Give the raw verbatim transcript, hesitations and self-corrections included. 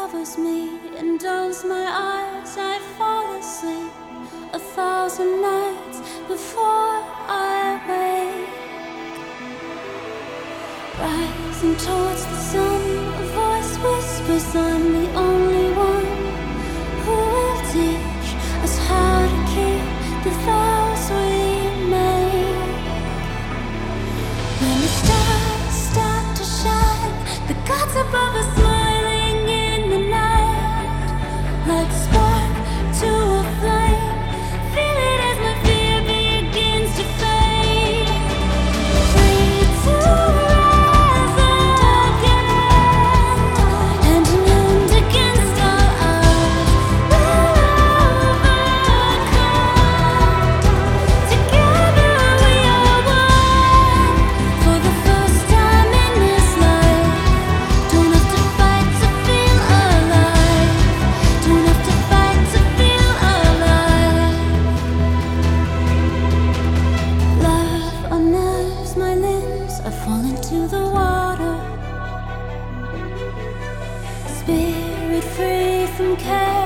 covers me and dulls my eyes. I fall asleep a thousand nights before I wake. Rising towards the sun, a voice whispers I'm the only one who will teach us how to keep the vows we made. When the stars start to shine, the gods above us smiling in the night, like a spark to a flame. Feel it as my fear begins to fade. Free to rise again, hand in hand against all odds. We'll overcome. Together we are one. For the first time in this life, don't have to fight to feel alive. Don't have to fight to feel alive. Love unnerves my limbs. I fall into the water. Spirit free from chaos.